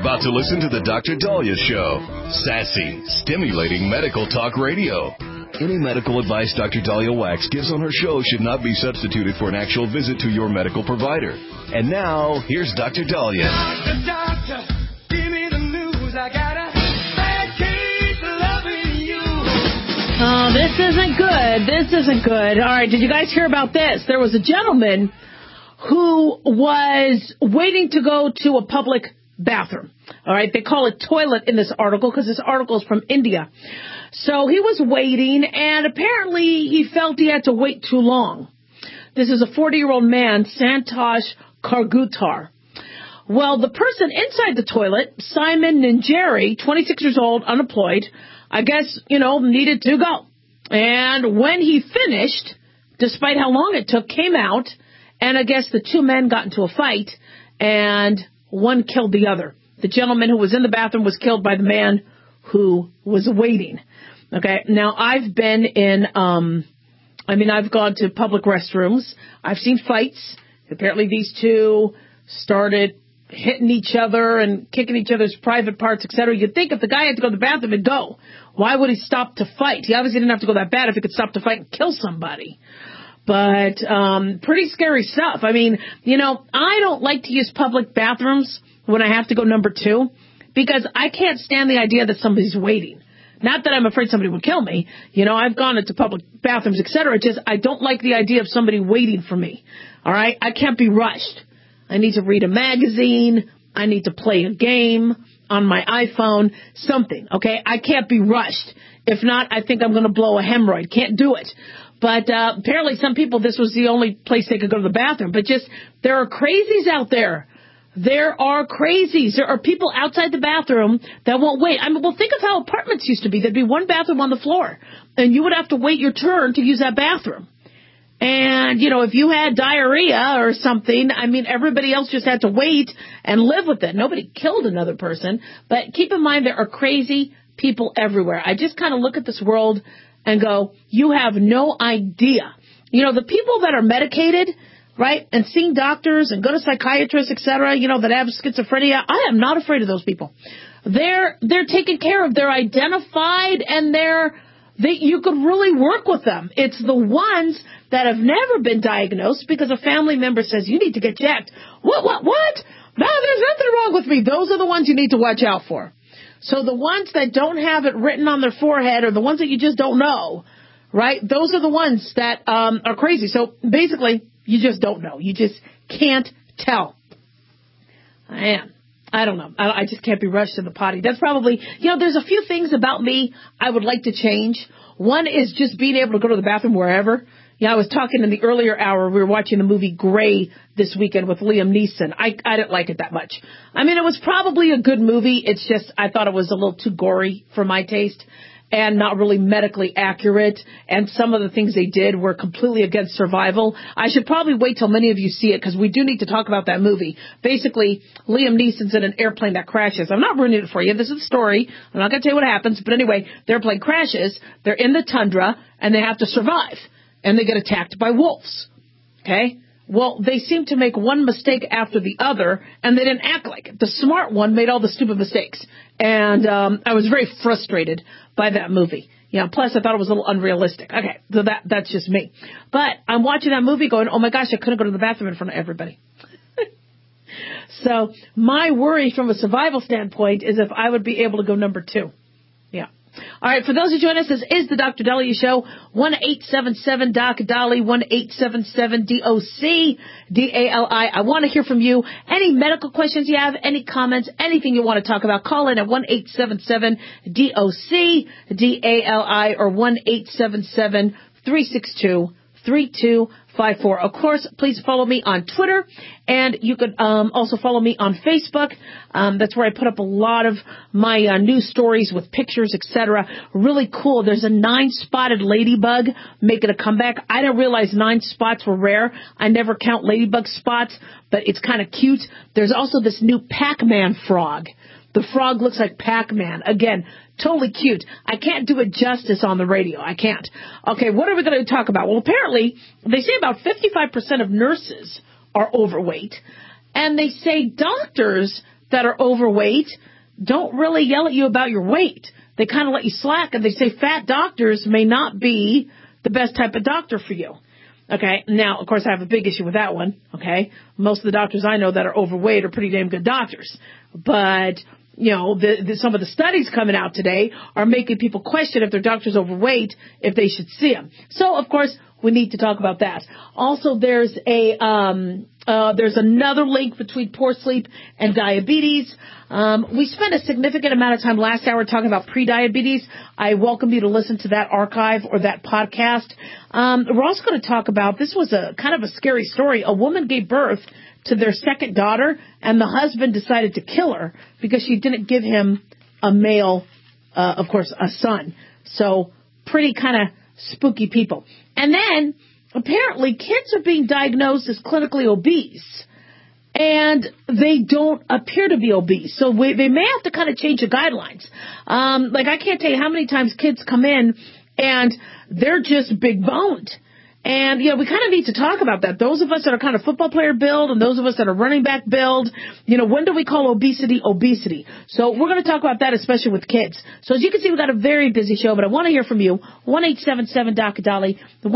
about to listen to the Dr. Dahlia Show. Sassy, stimulating medical talk radio. Any medical advice Dr. Dahlia Wax gives on her show should not be substituted for an actual visit to your medical provider. And now, here's Dr. Dahlia. Doctor, give me the news. I got a bad case of loving you. Oh, this isn't good. This isn't good. All right, did you guys hear about this? There was a gentleman who was waiting to go to a public bathroom. All right, they call it toilet in this article because this article is from India. So he was waiting, and apparently he felt he had to wait too long. This is a 40-year-old man, Santosh Kargutar. Well, the person inside the toilet, Simon Ninjeri, 26 years old, unemployed, I guess, needed to go. And when he finished, despite how long it took, came out, and I guess the two men got into a fight, and one killed the other. The gentleman who was in the bathroom was killed by the man who was waiting. Okay, now I've been in, I've gone to public restrooms. I've seen fights. Apparently these two started hitting each other and kicking each other's private parts, etc. You'd think if the guy had to go to the bathroom, he'd go. Why would he stop to fight? He obviously didn't have to go that bad if he could stop to fight and kill somebody. But pretty scary stuff. I don't like to use public bathrooms when I have to go number 2 because I can't stand the idea that somebody's waiting. Not that I'm afraid somebody would kill me. I've gone into public bathrooms, etc. Just I don't like the idea of somebody waiting for me. All right? I can't be rushed. I need to read a magazine. I need to play a game on my iPhone, something, okay? I can't be rushed. If not, I think I'm going to blow a hemorrhoid. Can't do it. But apparently some people, this was the only place they could go to the bathroom. But there are crazies out there. There are crazies. There are people outside the bathroom that won't wait. Think of how apartments used to be. There'd be one bathroom on the floor, and you would have to wait your turn to use that bathroom. And, if you had diarrhea or something, everybody else just had to wait and live with it. Nobody killed another person. But keep in mind, there are crazy people everywhere. I just kind of look at this world and go, you have no idea. The people that are medicated, right, and seeing doctors and go to psychiatrists, etc., that have schizophrenia, I am not afraid of those people. They're taken care of. They're identified, and you could really work with them. It's the ones that have never been diagnosed because a family member says, you need to get checked. What? No, there's nothing wrong with me. Those are the ones you need to watch out for. So the ones that don't have it written on their forehead or the ones that you just don't know, right, those are the ones that are crazy. So basically, you just don't know. You just can't tell. I don't know. I just can't be rushed to the potty. That's probably, there's a few things about me I would like to change. One is just being able to go to the bathroom wherever. I was talking in the earlier hour, we were watching the movie Gray this weekend with Liam Neeson. I didn't like it that much. It was probably a good movie. It's just I thought it was a little too gory for my taste and not really medically accurate. And some of the things they did were completely against survival. I should probably wait till many of you see it because we do need to talk about that movie. Basically, Liam Neeson's in an airplane that crashes. I'm not ruining it for you. This is the story. I'm not going to tell you what happens. But anyway, the airplane crashes. They're in the tundra and they have to survive. And they get attacked by wolves. Okay? Well, they seem to make one mistake after the other, and they didn't act like it. The smart one made all the stupid mistakes. And I was very frustrated by that movie. Plus I thought it was a little unrealistic. Okay, so that's just me. But I'm watching that movie going, oh my gosh, I couldn't go to the bathroom in front of everybody. So my worry from a survival standpoint is if I would be able to go number 2. Yeah. All right, for those who join us, this is the Dr. Dahlia Show, 1-877-DOC-DALI, 1-877-DOC-DALI. I want to hear from you. Any medical questions you have, any comments, anything you want to talk about, call in at 1-877-DOC-DALI or 1-877-362-3254. Of course, please follow me on Twitter, and you could also follow me on Facebook. That's where I put up a lot of my news stories with pictures, etc. Really cool. There's a 9-spotted ladybug making a comeback. I didn't realize 9 spots were rare. I never count ladybug spots, but it's kind of cute. There's also this new Pac-Man frog. The frog looks like Pac-Man. Again, totally cute. I can't do it justice on the radio. I can't. Okay, what are we going to talk about? Well, apparently, they say about 55% of nurses are overweight. And they say doctors that are overweight don't really yell at you about your weight. They kind of let you slack, and they say fat doctors may not be the best type of doctor for you. Okay, now, of course, I have a big issue with that one, okay? Most of the doctors I know that are overweight are pretty damn good doctors. But, you know, some of the studies coming out today are making people question if their doctor's overweight, if they should see him. So, of course, we need to talk about that. Also, there's another link between poor sleep and diabetes. We spent a significant amount of time last hour talking about prediabetes. I welcome you to listen to that archive or that podcast. We're also going to talk about, this was a kind of a scary story. A woman gave birth to their second daughter, and the husband decided to kill her because she didn't give him a male, of course, a son. So pretty kind of spooky people. And then apparently kids are being diagnosed as clinically obese, and they don't appear to be obese. So they may have to kind of change the guidelines. Like, I can't tell you how many times kids come in and they're just big boned. And, you know, we kind of need to talk about that. Those of us that are kind of football player build and those of us that are running back build, you know, when do we call obesity obesity? So we're going to talk about that, especially with kids. So as you can see, we've got a very busy show, but I want to hear from you. 1-877-DOC-A-DOLLY, the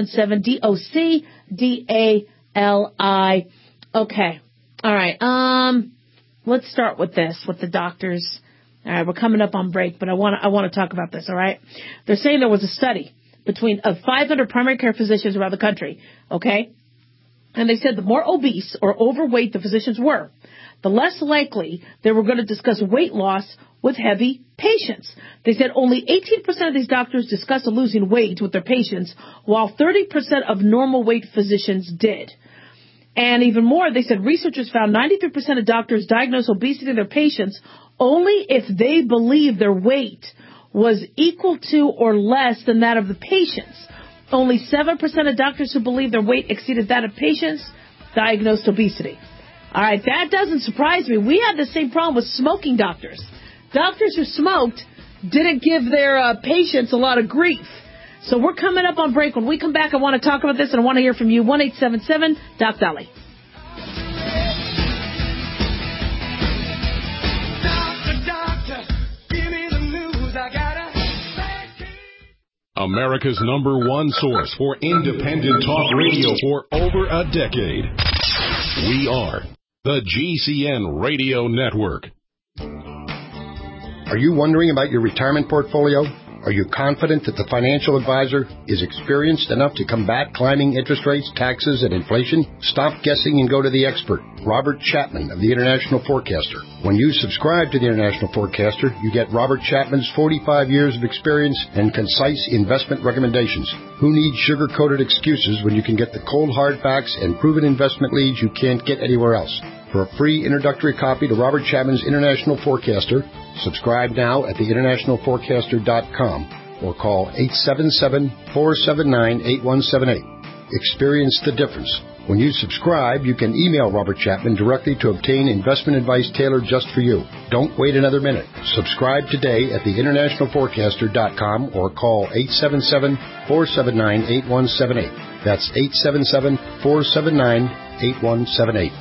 1-877-DOC-DALI. Okay. All right. Let's start with this, with the doctors. All right. We're coming up on break, but I want to talk about this. All right. They're saying there was a study between 500 primary care physicians around the country, okay? And they said the more obese or overweight the physicians were, the less likely they were going to discuss weight loss with heavy patients. They said only 18% of these doctors discussed losing weight with their patients, while 30% of normal weight physicians did. And even more, they said researchers found 93% of doctors diagnose obesity in their patients only if they believe their weight was equal to or less than that of the patients. Only 7% of doctors who believe their weight exceeded that of patients diagnosed obesity. All right, that doesn't surprise me. We had the same problem with smoking doctors. Doctors who smoked didn't give their patients a lot of grief. So we're coming up on break. When we come back, I want to talk about this, and I want to hear from you. 1-877-DOC-DOLLY. America's #1 source for independent talk radio for over a decade. We are the GCN Radio Network. Are you wondering about your retirement portfolio? Are you confident that the financial advisor is experienced enough to combat climbing interest rates, taxes, and inflation? Stop guessing and go to the expert, Robert Chapman of the International Forecaster. When you subscribe to the International Forecaster, you get Robert Chapman's 45 years of experience and concise investment recommendations. Who needs sugar-coated excuses when you can get the cold hard facts and proven investment leads you can't get anywhere else? For a free introductory copy to Robert Chapman's International Forecaster, subscribe now at theInternationalForecaster.com or call 877-479-8178. Experience the difference. When you subscribe, you can email Robert Chapman directly to obtain investment advice tailored just for you. Don't wait another minute. Subscribe today at theInternationalForecaster.com or call 877-479-8178. That's 877-479-8178.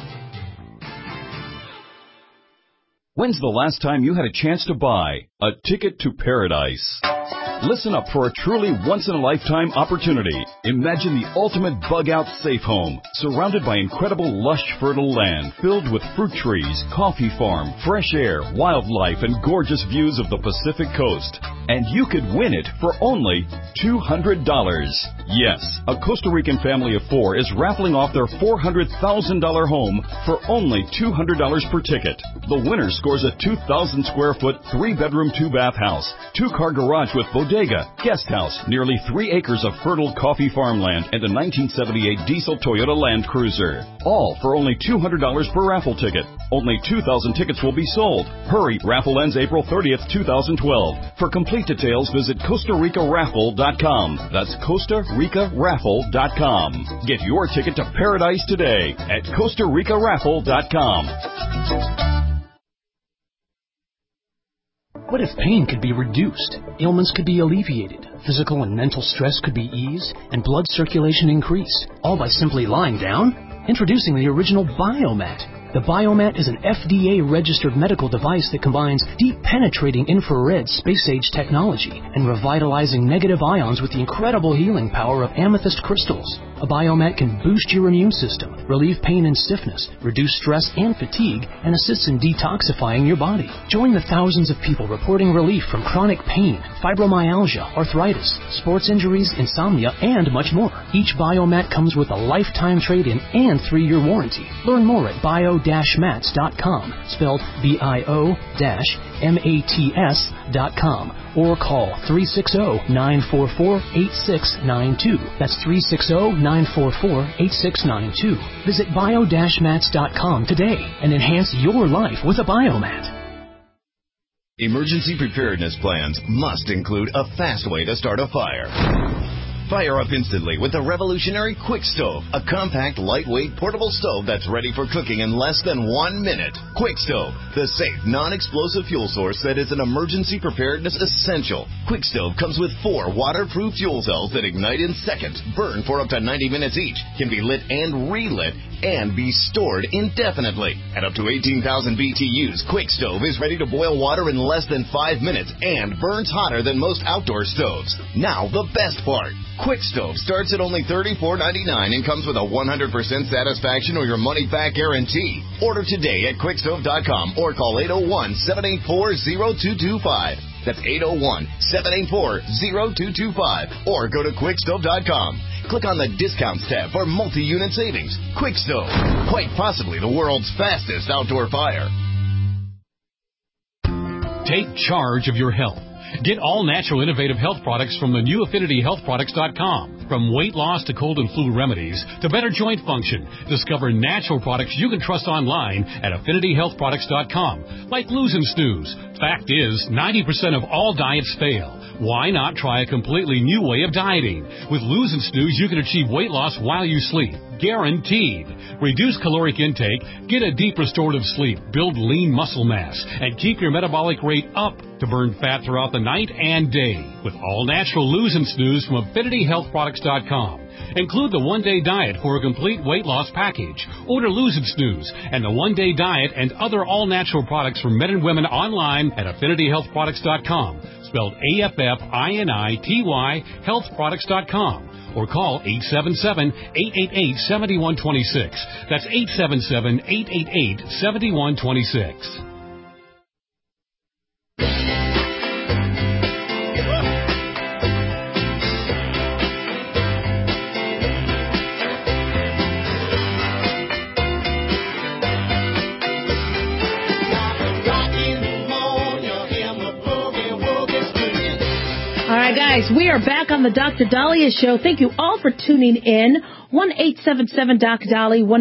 When's the last time you had a chance to buy a ticket to paradise? Listen up for a truly once-in-a-lifetime opportunity. Imagine the ultimate bug-out safe home, surrounded by incredible lush, fertile land filled with fruit trees, coffee farm, fresh air, wildlife, and gorgeous views of the Pacific coast. And you could win it for only $200. Yes, a Costa Rican family of 4 is raffling off their $400,000 home for only $200 per ticket. The winner scores a 2,000-square-foot, 3-bedroom, 2-bath house, 2-car garage with bodega, guest house, nearly 3 acres of fertile coffee farmland, and a 1978 diesel Toyota Land Cruiser. All for only $200 per raffle ticket. Only 2,000 tickets will be sold. Hurry, raffle ends April 30th, 2012. For complete details, visit CostaRicaRaffle.com. That's CostaRicaRaffle.com. Get your ticket to paradise today at CostaRicaRaffle.com. What if pain could be reduced, ailments could be alleviated, physical and mental stress could be eased, and blood circulation increased, all by simply lying down? Introducing the original Biomat. The Biomat is an FDA-registered medical device that combines deep penetrating infrared space-age technology and revitalizing negative ions with the incredible healing power of amethyst crystals. A Biomat can boost your immune system, relieve pain and stiffness, reduce stress and fatigue, and assists in detoxifying your body. Join the thousands of people reporting relief from chronic pain, fibromyalgia, arthritis, sports injuries, insomnia, and much more. Each Biomat comes with a lifetime trade-in and 3-year warranty. Learn more at bio-mats.com, spelled bio-mats.com, or call 360-944-8692. That's 360-944-8692. Visit bio-mats.com today and enhance your life with a Biomat. Emergency preparedness plans must include a fast way to start a fire. Fire up instantly with the revolutionary Quick Stove, a compact, lightweight, portable stove that's ready for cooking in less than 1 minute. Quick Stove, the safe, non-explosive fuel source that is an emergency preparedness essential. Quick Stove comes with 4 waterproof fuel cells that ignite in seconds, burn for up to 90 minutes each, can be lit and relit, and be stored indefinitely. At up to 18,000 BTUs, Quick Stove is ready to boil water in less than 5 minutes and burns hotter than most outdoor stoves. Now, the best part. Quick Stove starts at only $34.99 and comes with a 100% satisfaction or your money-back guarantee. Order today at quickstove.com or call 801-784-0225. That's 801-784-0225. Or go to quickstove.com. Click on the Discounts tab for multi-unit savings. Quick Stove, quite possibly the world's fastest outdoor fire. Take charge of your health. Get all natural innovative health products from the new AffinityHealthProducts.com. From weight loss to cold and flu remedies to better joint function, discover natural products you can trust online at AffinityHealthProducts.com, like Lose and Snooze. Fact is, 90% of all diets fail. Why not try a completely new way of dieting? With Lose and Snooze, you can achieve weight loss while you sleep. Guaranteed. Reduce caloric intake, get a deep restorative sleep, build lean muscle mass, and keep your metabolic rate up to burn fat throughout the night and day. With all natural Lose and Snooze from AffinityHealthProducts.com. Include the one-day diet for a complete weight loss package. Order Lose and Snooze and the one-day diet and other all-natural products for men and women online at AffinityHealthProducts.com. Spelled AFFINITY, healthproducts.com. Or call 877-888-7126. That's 877-888-7126. All right, guys, we are back on the Dr. Daliah Show. Thank you all for tuning in. 1-877-DOC-DALI,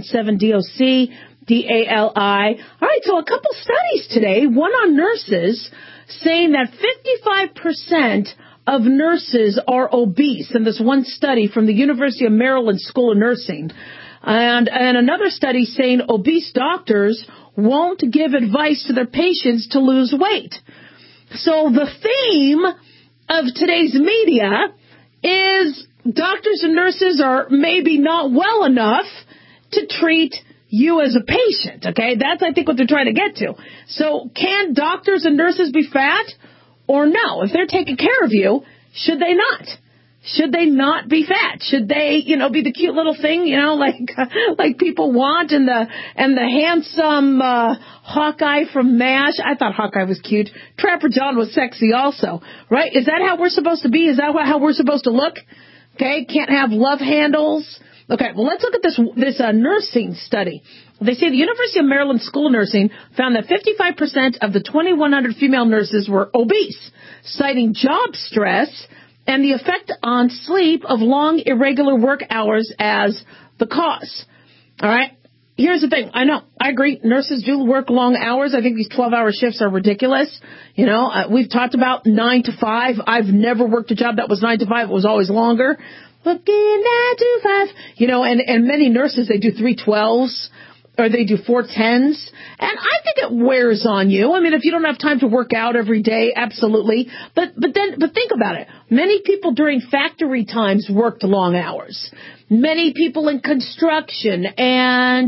1-877-DOC-DALI. All right, so a couple studies today, one on nurses, saying that 55% of nurses are obese in this one study from the University of Maryland School of Nursing. And another study saying obese doctors won't give advice to their patients to lose weight. So the theme of today's media is doctors and nurses are maybe not well enough to treat you as a patient, okay? That's, I think, what they're trying to get to. So can doctors and nurses be fat or no? If they're taking care of you, should they not? Should they not be fat? Should they, be the cute little thing, like people want and the handsome Hawkeye from MASH? I thought Hawkeye was cute. Trapper John was sexy also, right? Is that how we're supposed to be? Is that how we're supposed to look? Okay, can't have love handles. Okay, well, let's look at this nursing study. They say the University of Maryland School of Nursing found that 55% of the 2,100 female nurses were obese, citing job stress and the effect on sleep of long, irregular work hours as the cause. All right? Here's the thing. I know. I agree. Nurses do work long hours. I think these 12-hour shifts are ridiculous. We've talked about 9 to 5. I've never worked a job that was 9 to 5. It was always longer. Working 9 to 5. And many nurses, they do 3/12s. Or they do 4/10s. And I think it wears on you. I mean, if you don't have time to work out every day, absolutely. But think about it. Many people during factory times worked long hours. Many people in construction and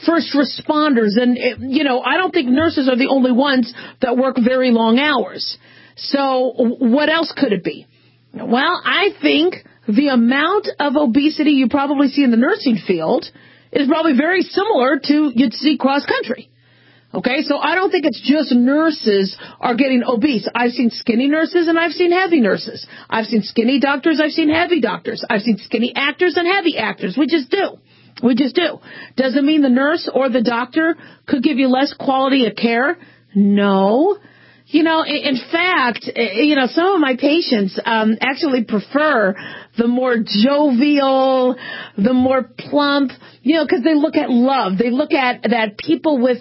first responders. And, I don't think nurses are the only ones that work very long hours. So what else could it be? Well, I think the amount of obesity you probably see in the nursing field is probably very similar to you'd see cross country. Okay, so I don't think it's just nurses are getting obese. I've seen skinny nurses and I've seen heavy nurses. I've seen skinny doctors, I've seen heavy doctors. I've seen skinny actors and heavy actors. We just do. Does it mean the nurse or the doctor could give you less quality of care? No. In fact, some of my patients actually prefer the more jovial, the more plump, because they look at love. They look at that people with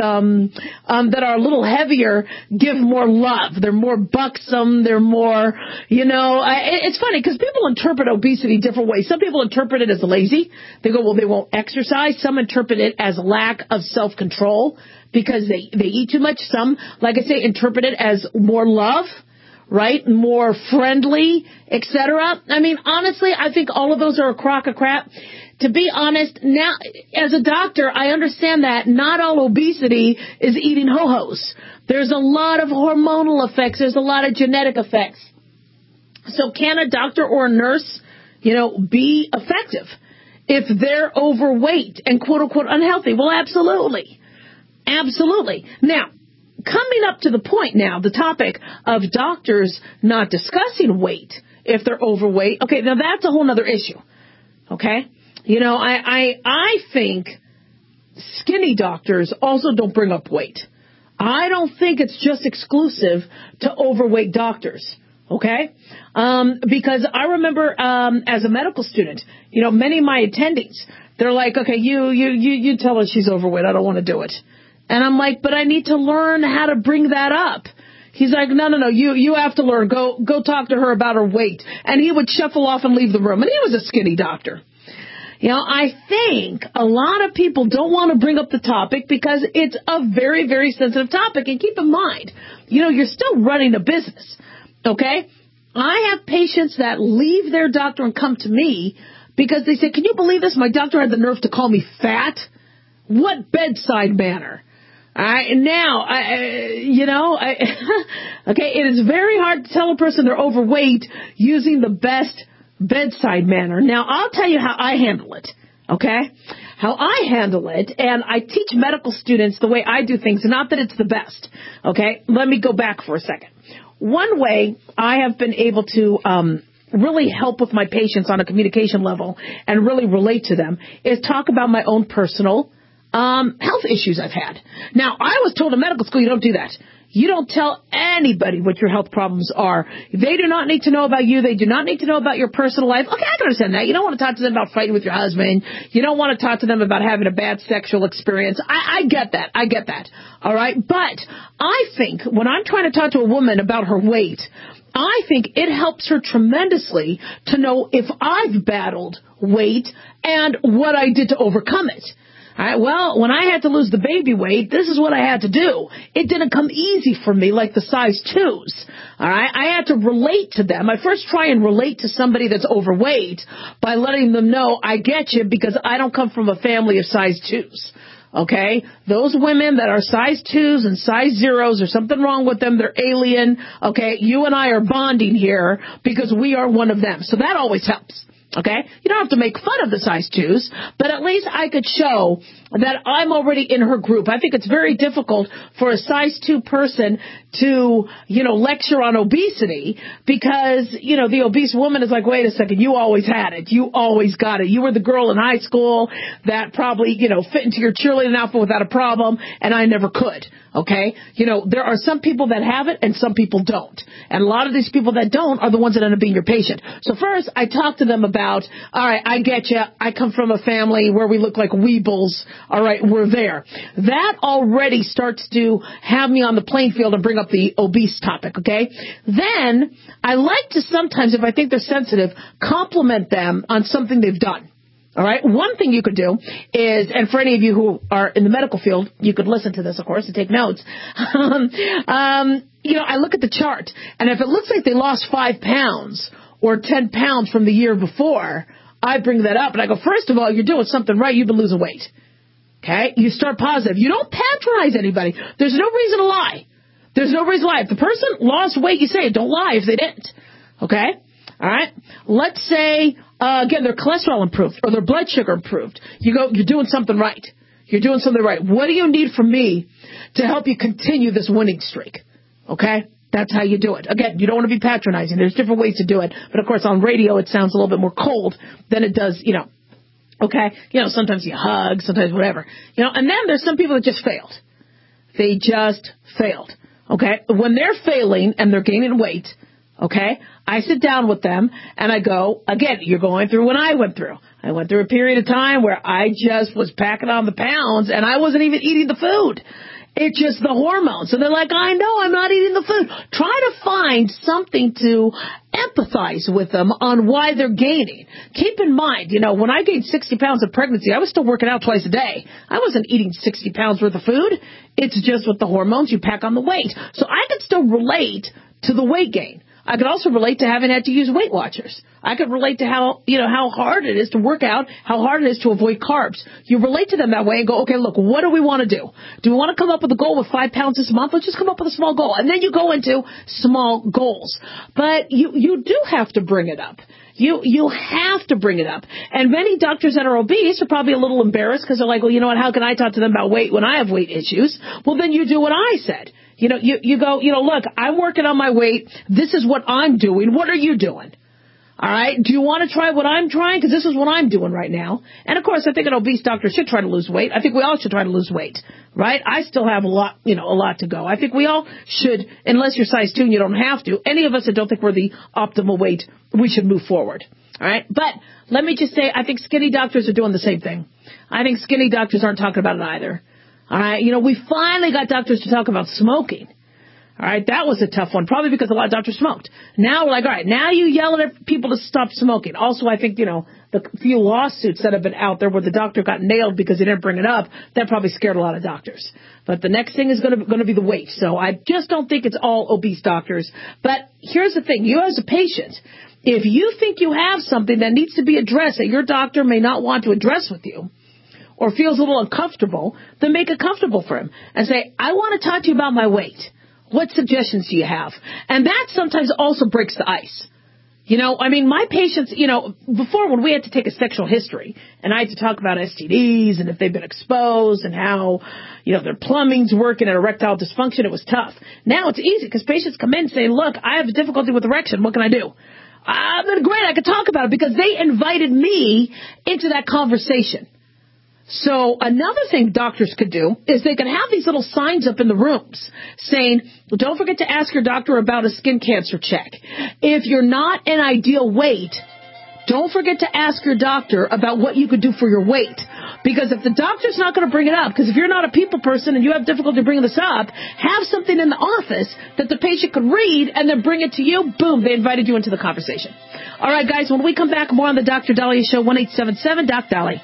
that are a little heavier give more love. They're more buxom. They're more, it's funny because people interpret obesity different ways. Some people interpret it as lazy. They go, well, they won't exercise. Some interpret it as lack of self-control because they eat too much. Some, like I say, interpret it as more love, right? More friendly, etc. I mean, honestly, I think all of those are a crock of crap. To be honest, now, as a doctor, I understand that not all obesity is eating ho-hos. There's a lot of hormonal effects. There's a lot of genetic effects. So can a doctor or a nurse, be effective if they're overweight and quote-unquote unhealthy? Well, absolutely. Absolutely. Now, coming up to the point now, the topic of doctors not discussing weight if they're overweight. Okay, now that's a whole other issue. Okay? I think skinny doctors also don't bring up weight. I don't think it's just exclusive to overweight doctors. Okay? Because I remember as a medical student, many of my attendings, they're like, okay, you tell her she's overweight. I don't want to do it. And I'm like, but I need to learn how to bring that up. He's like, no, you have to learn. Go talk to her about her weight. And he would shuffle off and leave the room. And he was a skinny doctor. I think a lot of people don't want to bring up the topic because it's a very, very sensitive topic. And keep in mind, you're still running a business. Okay? I have patients that leave their doctor and come to me because they say, can you believe this? My doctor had the nerve to call me fat. What bedside manner? Okay, it is very hard to tell a person they're overweight using the best bedside manner. Now, I'll tell you how I handle it, okay? How I handle it, and I teach medical students the way I do things, not that it's the best, okay? Let me go back for a second. One way I have been able to really help with my patients on a communication level and really relate to them is talk about my own personal health issues I've had. Now, I was told in medical school you don't do that. You don't tell anybody what your health problems are. They do not need to know about you. They do not need to know about your personal life. Okay, I can understand that. You don't want to talk to them about fighting with your husband. You don't want to talk to them about having a bad sexual experience. I get that. I get that. All right. But I think when I'm trying to talk to a woman about her weight, I think it helps her tremendously to know if I've battled weight and what I did to overcome it. All right, well, when I had to lose the baby weight, this is what I had to do. It didn't come easy for me like the size 2s. All right, I had to relate to them. I first try and relate to somebody that's overweight by letting them know I get you because I don't come from a family of size 2s. Okay, those women that are size 2s and size 0s, there's something wrong with them. They're alien. Okay, you and I are bonding here because we are one of them. So that always helps. Okay? You don't have to make fun of the size 2s, but at least I could show that I'm already in her group. I think it's very difficult for a size 2 person to, lecture on obesity because, the obese woman is like, wait a second, you always had it. You always got it. You were the girl in high school that probably, fit into your cheerleading outfit without a problem, and I never could. Okay? There are some people that have it and some people don't. And a lot of these people that don't are the ones that end up being your patient. So first, I talk to them about, all right, I get you. I come from a family where we look like weebles. All right, we're there. That already starts to have me on the playing field and bring up the obese topic, okay? Then I like to sometimes, if I think they're sensitive, compliment them on something they've done. All right. One thing you could do is, and for any of you who are in the medical field, you could listen to this, of course, and take notes. I look at the chart, and if it looks like they lost 5 pounds or 10 pounds from the year before, I bring that up, and I go, first of all, you're doing something right. You've been losing weight. Okay? You start positive. You don't patronize anybody. There's no reason to lie. There's no reason to lie. If the person lost weight, you say it. Don't lie if they didn't. Okay? All right? Let's say, again, their cholesterol improved or their blood sugar improved. You're doing something right. You're doing something right. What do you need from me to help you continue this winning streak? Okay? That's how you do it. Again, you don't want to be patronizing. There's different ways to do it. But, of course, on radio, it sounds a little bit more cold than it does, Okay? Sometimes you hug, sometimes whatever. And then there's some people that just failed. They just failed. Okay? When they're failing and they're gaining weight, okay, I sit down with them and I go, again, you're going through what I went through. I went through a period of time where I just was packing on the pounds and I wasn't even eating the food. It's just the hormones. So they're like, I know I'm not eating the food. Try to find something to empathize with them on why they're gaining. Keep in mind, when I gained 60 pounds of pregnancy, I was still working out twice a day. I wasn't eating 60 pounds worth of food. It's just with the hormones, you pack on the weight. So I could still relate to the weight gain. I could also relate to having had to use Weight Watchers. I could relate to how hard it is to work out, how hard it is to avoid carbs. You relate to them that way and go, okay, look, what do we want to do? Do we want to come up with a goal with 5 pounds this month? Let's just come up with a small goal. And then you go into small goals. But you do have to bring it up. You have to bring it up. And many doctors that are obese are probably a little embarrassed because they're like, well, you know what, how can I talk to them about weight when I have weight issues? Well, then you do what I said. You go, look, I'm working on my weight. This is what I'm doing. What are you doing? All right. Do you want to try what I'm trying? Because this is what I'm doing right now. And, of course, I think an obese doctor should try to lose weight. I think we all should try to lose weight, right? I still have a lot to go. I think we all should, unless you're size 2 and you don't have to. Any of us that don't think we're the optimal weight, we should move forward. All right. But let me just say, I think skinny doctors are doing the same thing. I think skinny doctors aren't talking about it either. All right. We finally got doctors to talk about smoking. All right. That was a tough one, probably because a lot of doctors smoked. Now we're like, all right, now you yell at people to stop smoking. Also, I think, the few lawsuits that have been out there where the doctor got nailed because he didn't bring it up, that probably scared a lot of doctors. But the next thing is going to be the weight. So I just don't think it's all obese doctors. But here's the thing. You as a patient, if you think you have something that needs to be addressed that your doctor may not want to address with you, or feels a little uncomfortable, then make it comfortable for him and say, I want to talk to you about my weight. What suggestions do you have? And that sometimes also breaks the ice. My patients, before when we had to take a sexual history and I had to talk about STDs and if they've been exposed and how, their plumbing's working and erectile dysfunction, it was tough. Now it's easy because patients come in and say, look, I have difficulty with erection. What can I do? Then great, I could talk about it because they invited me into that conversation. So another thing doctors could do is they could have these little signs up in the rooms saying, don't forget to ask your doctor about a skin cancer check. If you're not an ideal weight, don't forget to ask your doctor about what you could do for your weight. Because if the doctor's not going to bring it up, because if you're not a people person and you have difficulty bringing this up, have something in the office that the patient could read and then bring it to you. Boom, they invited you into the conversation. All right, guys, when we come back, more on the Dr. Daliah Show, 1-877-DOC-DOLLY.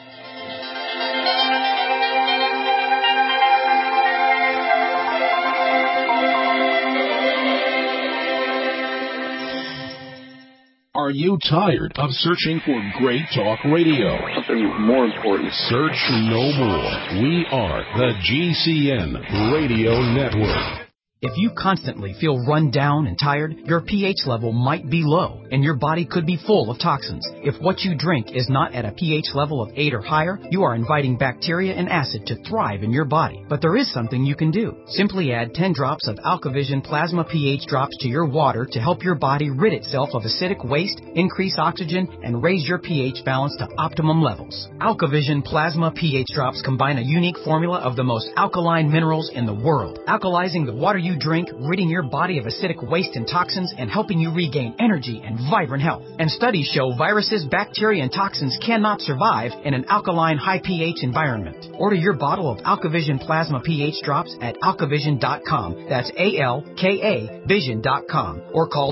Are you tired of searching for great talk radio? Something more important. Search no more. We are the GCN Radio Network. If you constantly feel run down and tired, your pH level might be low, and your body could be full of toxins. If what you drink is not at a pH level of 8 or higher, you are inviting bacteria and acid to thrive in your body. But there is something you can do. Simply add 10 drops of AlkaVision Plasma pH drops to your water to help your body rid itself of acidic waste, increase oxygen, and raise your pH balance to optimum levels. AlkaVision Plasma pH drops combine a unique formula of the most alkaline minerals in the world, alkalizing the water you drink, ridding your body of acidic waste and toxins, and helping you regain energy and vibrant health. And studies show viruses, bacteria, and toxins cannot survive in an alkaline, high pH environment. Order your bottle of AlkaVision Plasma pH drops at alkavision.com. That's ALKA Vision.com. Or call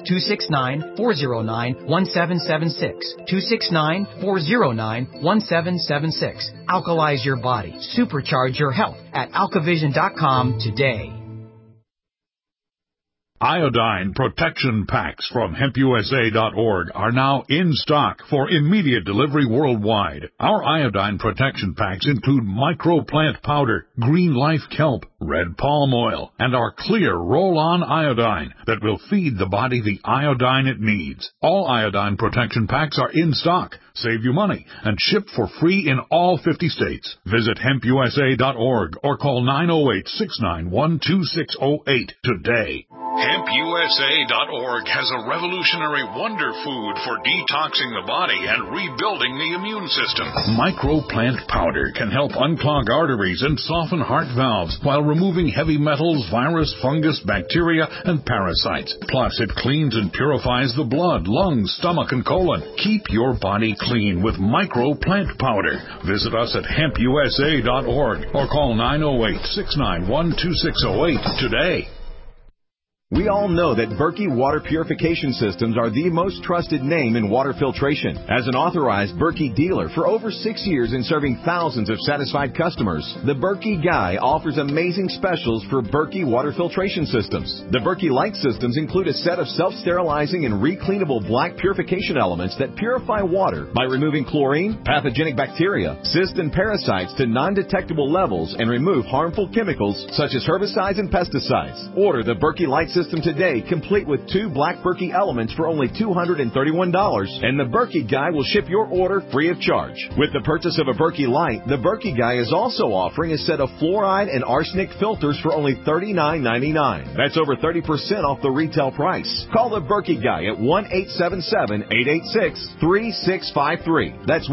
269-409-1776. 269-409-1776. Alkalize your body. Supercharge your health at alkavision.com today. Iodine protection packs from HempUSA.org are now in stock for immediate delivery worldwide. Our iodine protection packs include microplant powder, green life kelp, red palm oil, and our clear roll-on iodine that will feed the body the iodine it needs. All iodine protection packs are in stock, save you money, and ship for free in all 50 states. Visit HempUSA.org or call 908-691-2608 today. HempUSA.org has a revolutionary wonder food for detoxing the body and rebuilding the immune system. Microplant powder can help unclog arteries and soften heart valves while removing heavy metals, virus, fungus, bacteria, and parasites. Plus, it cleans and purifies the blood, lungs, stomach, and colon. Keep your body clean with Microplant powder. Visit us at HempUSA.org or call 908-691-2608 today. We all know that Berkey Water Purification Systems are the most trusted name in water filtration. As an authorized Berkey dealer for over 6 years and serving thousands of satisfied customers, the Berkey Guy offers amazing specials for Berkey Water Filtration Systems. The Berkey Light Systems include a set of self-sterilizing and recleanable black purification elements that purify water by removing chlorine, pathogenic bacteria, cysts, and parasites to non-detectable levels and remove harmful chemicals such as herbicides and pesticides. Order the Berkey Light System today, complete with 2 black Berkey elements for only $231, and the Berkey Guy will ship your order free of charge. With the purchase of a Berkey Light, the Berkey Guy is also offering a set of fluoride and arsenic filters for only $39.99. That's over 30% off the retail price. Call the Berkey Guy at 1-877-886-3653. That's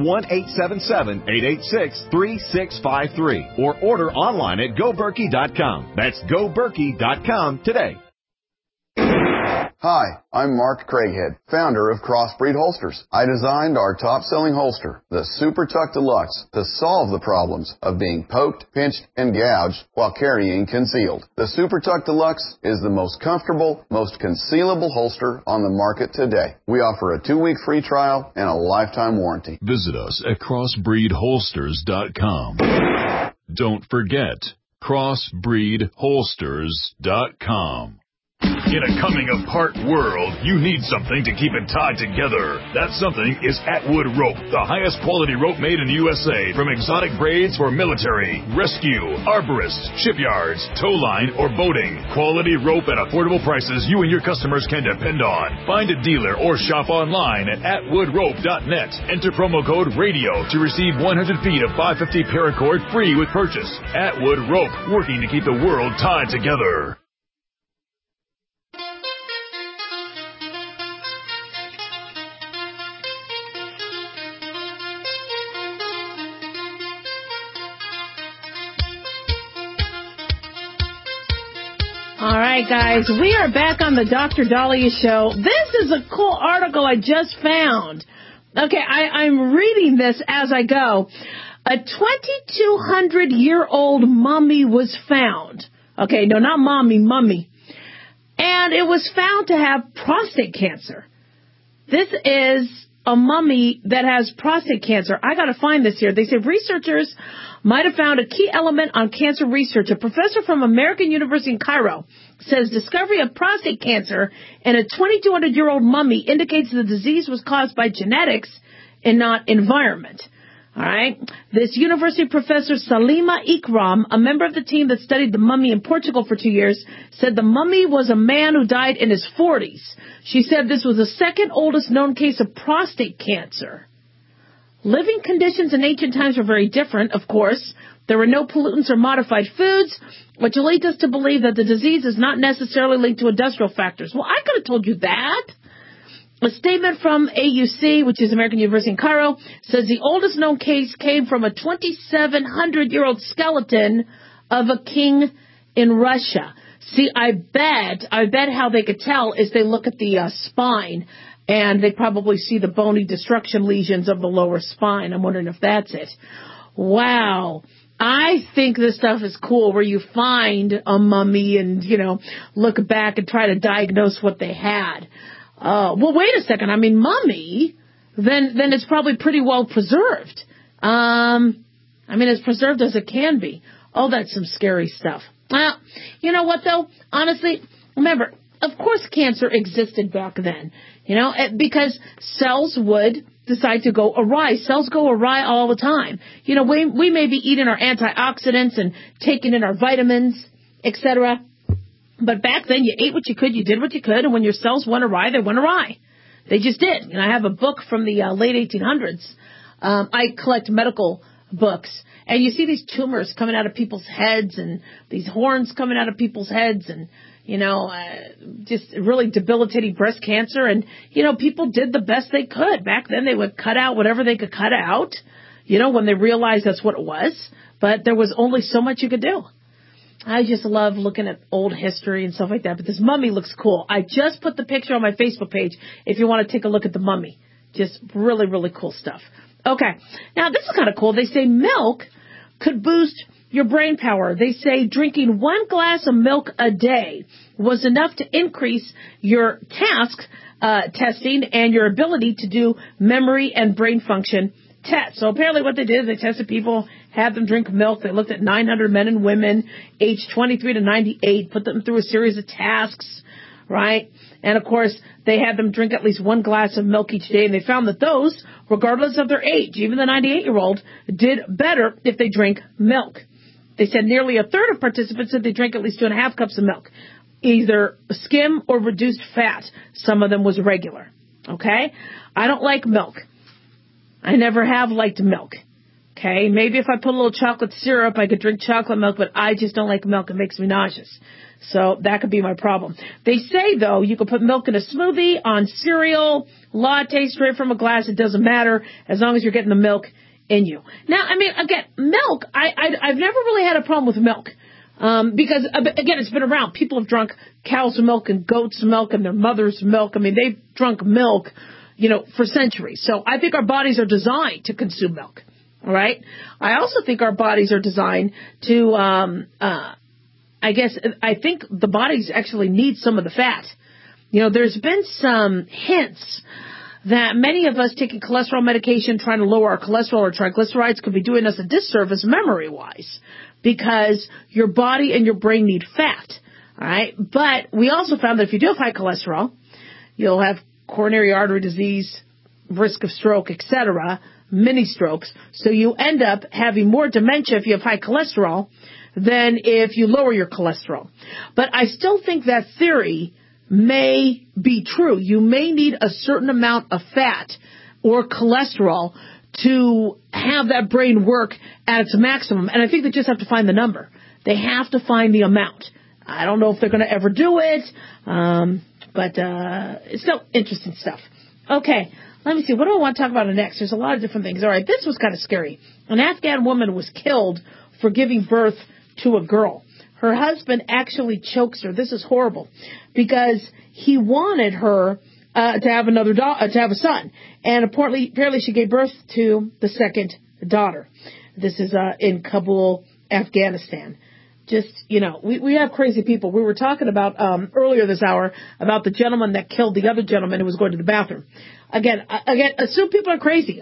1-877-886-3653. Or order online at GoBerkey.com. That's GoBerkey.com today. Hi, I'm Mark Craighead, founder of Crossbreed Holsters. I designed our top-selling holster, the Super Tuck Deluxe, to solve the problems of being poked, pinched, and gouged while carrying concealed. The Super Tuck Deluxe is the most comfortable, most concealable holster on the market today. We offer a 2-week free trial and a lifetime warranty. Visit us at crossbreedholsters.com. Don't forget, crossbreedholsters.com. In a coming-apart world, you need something to keep it tied together. That something is Atwood Rope, the highest quality rope made in the USA. From exotic braids for military, rescue, arborists, shipyards, tow line, or boating. Quality rope at affordable prices you and your customers can depend on. Find a dealer or shop online at atwoodrope.net. Enter promo code RADIO to receive 100 feet of 550 paracord free with purchase. Atwood Rope, working to keep the world tied together. All right, guys, we are back on the Dr. Dahlia Show. This is a cool article I just found. Okay, I'm reading this as I go. A 2,200-year-old mummy was found. Okay, no, not mommy, mummy. And it was found to have prostate cancer. This is a mummy that has prostate cancer. I got to find this here. They say researchers might have found a key element on cancer research. A professor from American University in Cairo says discovery of prostate cancer in a 2,200-year-old mummy indicates the disease was caused by genetics and not environment. All right. This university professor, Salima Ikram, a member of the team that studied the mummy in Portugal for 2 years, said the mummy was a man who died in his 40s. She said this was the second oldest known case of prostate cancer. Living conditions in ancient times were very different, of course. There were no pollutants or modified foods, which leads us to believe that the disease is not necessarily linked to industrial factors. Well, I could have told you that. A statement from AUC, which is American University in Cairo, says the oldest known case came from a 2,700-year-old skeleton of a king in Russia. See, I bet how they could tell is they look at the spine, and they probably see the bony destruction lesions of the lower spine. I'm wondering if that's it. Wow. I think this stuff is cool where you find a mummy and, look back and try to diagnose what they had. Well, wait a second. I mean, mummy, then it's probably pretty well preserved. As preserved as it can be. Oh, that's some scary stuff. Well, you know what, though? Honestly, remember, of course cancer existed back then, because cells would decide to go awry. Cells go awry all the time. We may be eating our antioxidants and taking in our vitamins, etc. But back then, you ate what you could, you did what you could, and when your cells went awry, they went awry. They just did. I have a book from the late 1800s. I collect medical books, and you see these tumors coming out of people's heads and these horns coming out of people's heads and, just really debilitating breast cancer. And, people did the best they could. Back then, they would cut out whatever they could cut out, when they realized that's what it was. But there was only so much you could do. I just love looking at old history and stuff like that. But this mummy looks cool. I just put the picture on my Facebook page if you want to take a look at the mummy. Just really, really cool stuff. Okay. Now, this is kind of cool. They say milk could boost your brain power. They say drinking 1 glass of milk a day was enough to increase your task testing and your ability to do memory and brain function tests. So apparently what they did is they tested people, had them drink milk. They looked at 900 men and women aged 23 to 98, put them through a series of tasks, right? And, of course, they had them drink at least 1 glass of milk each day, and they found that those, regardless of their age, even the 98-year-old, did better if they drank milk. They said nearly a third of participants said they drank at least 2.5 cups of milk, either skim or reduced fat. Some of them was regular, okay? I don't like milk. I never have liked milk, okay? Maybe if I put a little chocolate syrup, I could drink chocolate milk, but I just don't like milk. It makes me nauseous. So that could be my problem. They say, though, you could put milk in a smoothie, on cereal, latte, straight from a glass. It doesn't matter as long as you're getting the milk in you. Now, again, milk, I've never really had a problem with milk. Because, again, it's been around. People have drunk cow's milk and goat's milk and their mother's milk. They've drunk milk, for centuries. So I think our bodies are designed to consume milk. All right? I also think our bodies are designed to, I think the bodies actually need some of the fat. There's been some hints that many of us taking cholesterol medication, trying to lower our cholesterol or triglycerides, could be doing us a disservice memory-wise because your body and your brain need fat. All right? But we also found that if you do have high cholesterol, you'll have coronary artery disease, risk of stroke, etc., mini strokes. So you end up having more dementia if you have high cholesterol than if you lower your cholesterol. But I still think that theory may be true. You may need a certain amount of fat or cholesterol to have that brain work at its maximum. And I think they just have to find the number. They have to find the amount. I don't know if they're going to ever do it, but it's still interesting stuff. Okay, let me see. What do I want to talk about next? There's a lot of different things. All right, this was kind of scary. An Afghan woman was killed for giving birth to a girl. Her husband actually chokes her. This is horrible because he wanted her to have to have a son, and apparently she gave birth to the second daughter. This is in Kabul, Afghanistan. Just, we have crazy people. We were talking about earlier this hour about the gentleman that killed the other gentleman who was going to the bathroom. Again, assume people are crazy.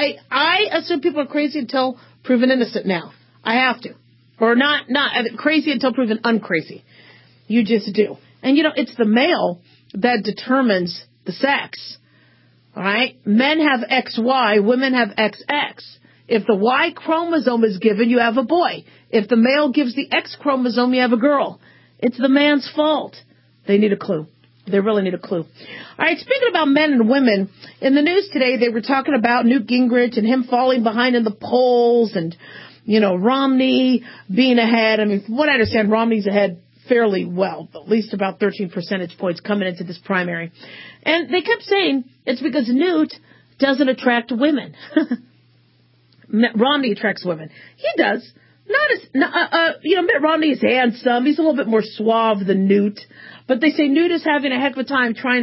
I assume people are crazy until proven innocent now. I have to. Or not crazy until proven uncrazy. You just do. And, it's the male that determines the sex. All right? Men have XY, women have XX. If the Y chromosome is given, you have a boy. If the male gives the X chromosome, you have a girl. It's the man's fault. They need a clue. They really need a clue. All right, speaking about men and women, in the news today, they were talking about Newt Gingrich and him falling behind in the polls and, Romney being ahead. From what I understand, Romney's ahead fairly well, at least about 13 percentage points coming into this primary. And they kept saying it's because Newt doesn't attract women. Romney attracts women. He does. Mitt Romney is handsome. He's a little bit more suave than Newt. But they say Newt is having a heck of a time trying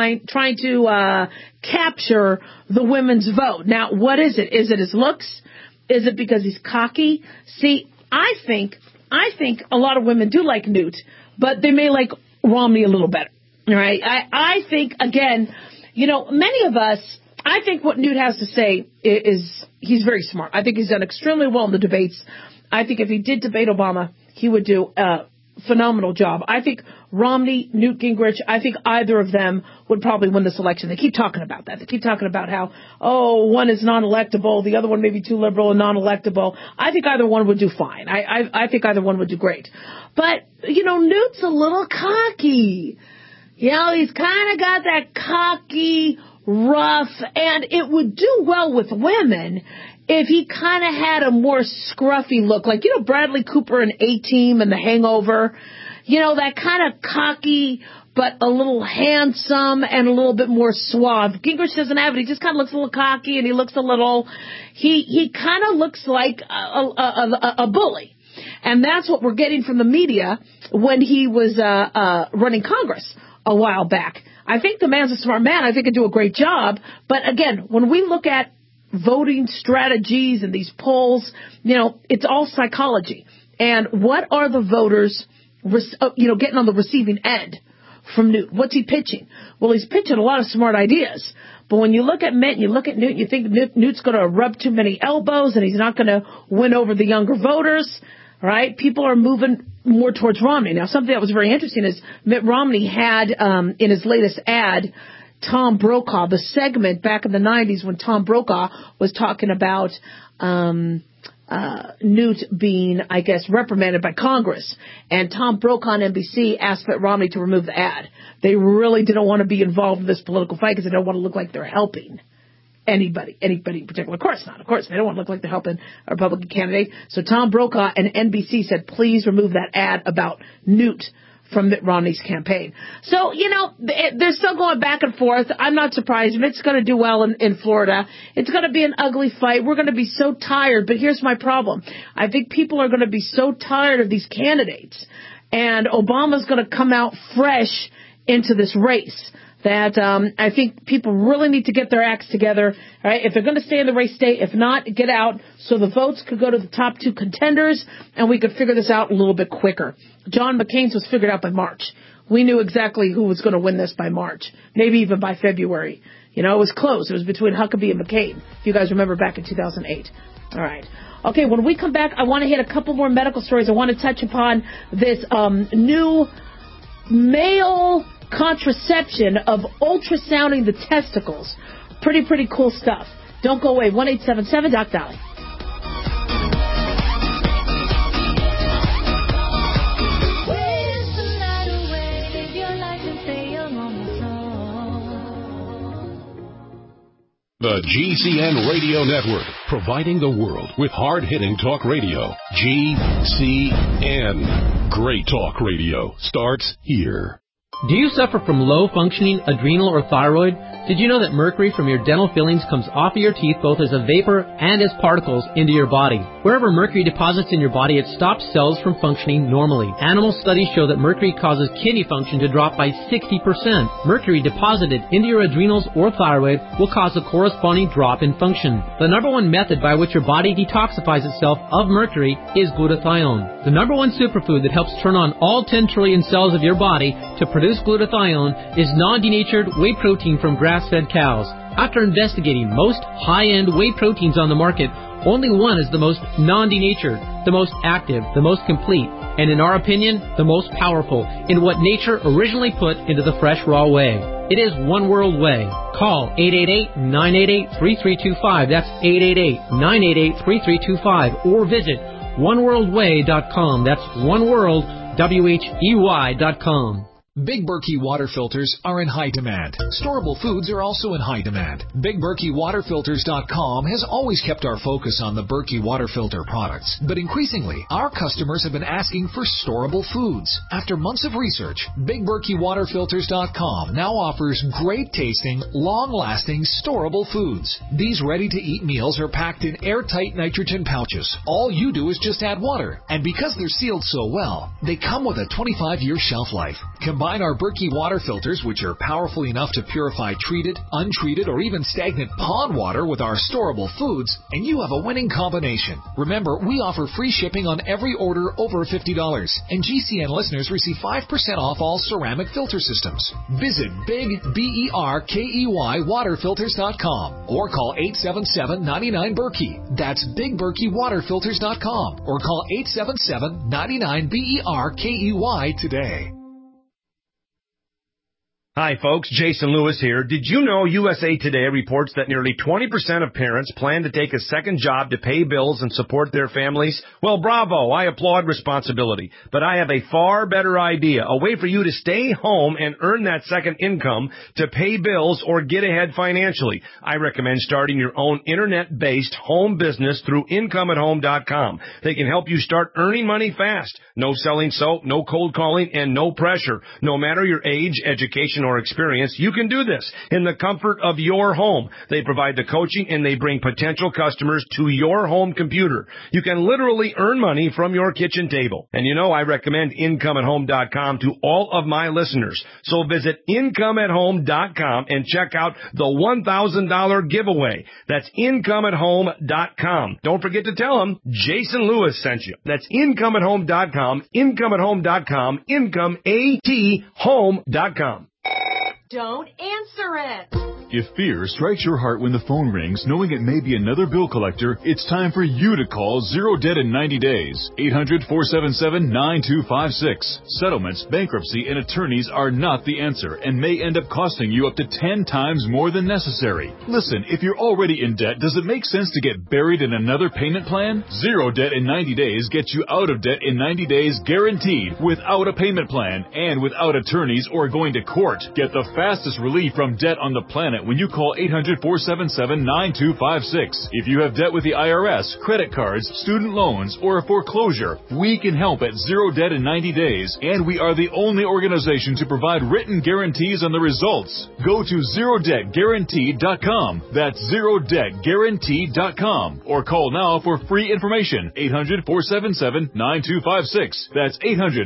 to capture the women's vote. Now, what is it? Is it his looks? Is it because he's cocky? See, I think a lot of women do like Newt, but they may like Romney a little better. All right? I think, again, many of us, I think what Newt has to say is he's very smart. I think he's done extremely well in the debates. I think if he did debate Obama, he would do phenomenal job. I think Romney, Newt Gingrich, I think either of them would probably win this election. They keep talking about that. They keep talking about how, one is non-electable, the other one may be too liberal and non-electable. I think either one would do fine. I think either one would do great. But, Newt's a little cocky. He's kind of got that cocky, rough, and it would do well with women if he kind of had a more scruffy look, like, Bradley Cooper in A-Team and The Hangover, that kind of cocky, but a little handsome and a little bit more suave. Gingrich doesn't have it. He just kind of looks a little cocky and he looks a little, he kind of looks like a bully. And that's what we're getting from the media when he was running Congress a while back. I think the man's a smart man. I think he'd do a great job. But again, when we look at voting strategies and these polls, it's all psychology. And what are the voters, getting on the receiving end from Newt? What's he pitching? Well, he's pitching a lot of smart ideas. But when you look at Mitt and you look at Newt, you think Newt's going to rub too many elbows and he's not going to win over the younger voters, right? People are moving more towards Romney. Now, something that was very interesting is Mitt Romney had, in his latest ad, Tom Brokaw, the segment back in the 90s when Tom Brokaw was talking about Newt being, I guess, reprimanded by Congress. And Tom Brokaw on NBC asked Mitt Romney to remove the ad. They really didn't want to be involved in this political fight because they don't want to look like they're helping anybody in particular. Of course not. Of course, they don't want to look like they're helping a Republican candidate. So Tom Brokaw and NBC said, please remove that ad about Newt from Mitt Romney's campaign. So, they're still going back and forth. I'm not surprised. Mitt's going to do well in Florida. It's going to be an ugly fight. We're going to be so tired. But here's my problem. I think people are going to be so tired of these candidates. And Obama's going to come out fresh into this race that I think people really need to get their acts together. All right? If they're going to stay in the race, stay. If not, get out so the votes could go to the top two contenders and we could figure this out a little bit quicker. John McCain's was figured out by March. We knew exactly who was going to win this by March, maybe even by February. It was close. It was between Huckabee and McCain, if you guys remember back in 2008. All right. Okay, when we come back, I want to hit a couple more medical stories. I want to touch upon this new male contraception of ultrasounding the testicles. Pretty cool stuff. Don't go away. 1-877-DOC-DOLLY. The GCN Radio Network, providing the world with hard-hitting talk radio. GCN. Great talk radio starts here. Do you suffer from low-functioning adrenal or thyroid? Did you know that mercury from your dental fillings comes off of your teeth both as a vapor and as particles into your body? Wherever mercury deposits in your body, it stops cells from functioning normally. Animal studies show that mercury causes kidney function to drop by 60%. Mercury deposited into your adrenals or thyroid will cause a corresponding drop in function. The number one method by which your body detoxifies itself of mercury is glutathione. The number one superfood that helps turn on all 10 trillion cells of your body to produce glutathione is non-denatured whey protein from grass-fed cows. After investigating most high-end whey proteins on the market, only one is the most non-denatured, the most active, the most complete, and in our opinion, the most powerful in what nature originally put into the fresh raw whey. It is One World Whey. Call 888-988-3325. That's 888-988-3325. Or visit oneworldwhey.com. That's oneworldwhey.com. Big Berkey water filters are in high demand. Storable foods are also in high demand. BigBerkeyWaterFilters.com has always kept our focus on the Berkey water filter products. But increasingly, our customers have been asking for storable foods. After months of research, BigBerkeyWaterFilters.com now offers great tasting, long-lasting, storable foods. These ready-to-eat meals are packed in airtight nitrogen pouches. All you do is just add water. And because they're sealed so well, they come with a 25-year shelf life. Combine Combine our Berkey water filters, which are powerful enough to purify treated, untreated, or even stagnant pond water with our storable foods, and you have a winning combination. Remember, we offer free shipping on every order over $50, and GCN listeners receive 5% off all ceramic filter systems. Visit BigBerkeyWaterFilters.com or call 877-99-BERKEY. That's BigBerkeyWaterFilters.com or call 877-99-BERKEY today. Hi folks, Jason Lewis here. Did you know USA Today reports that nearly 20% of parents plan to take a second job to pay bills and support their families? Well, bravo, I applaud responsibility. But I have a far better idea, a way for you to stay home and earn that second income to pay bills or get ahead financially. I recommend starting your own internet-based home business through IncomeAtHome.com. They can help you start earning money fast. No selling soap, no cold calling, and no pressure. No matter your age, education, or experience, you can do this in the comfort of your home. They provide the coaching and they bring potential customers to your home computer. You can literally earn money from your kitchen table. And you know I recommend IncomeAtHome.com to all of my listeners. So visit IncomeAtHome.com and check out the $1,000 giveaway. That's IncomeAtHome.com. Don't forget to tell them Jason Lewis sent you. That's IncomeAtHome.com, IncomeAtHome.com, IncomeAtHome.com. Don't answer it. If fear strikes your heart when the phone rings, knowing it may be another bill collector, it's time for you to call Zero Debt in 90 Days. 800-477-9256. Settlements, bankruptcy, and attorneys are not the answer and may end up costing you up to 10 times more than necessary. Listen, if you're already in debt, does it make sense to get buried in another payment plan? Zero Debt in 90 Days gets you out of debt in 90 days guaranteed, without a payment plan and without attorneys or going to court. Get the fastest relief from debt on the planet when you call 800-477-9256. If you have debt with the IRS, credit cards, student loans, or a foreclosure, we can help at Zero Debt in 90 Days, and we are the only organization to provide written guarantees on the results. Go to ZeroDebtGuaranteed.com. That's ZeroDebtGuaranteed.com. Or call now for free information. 800-477-9256. That's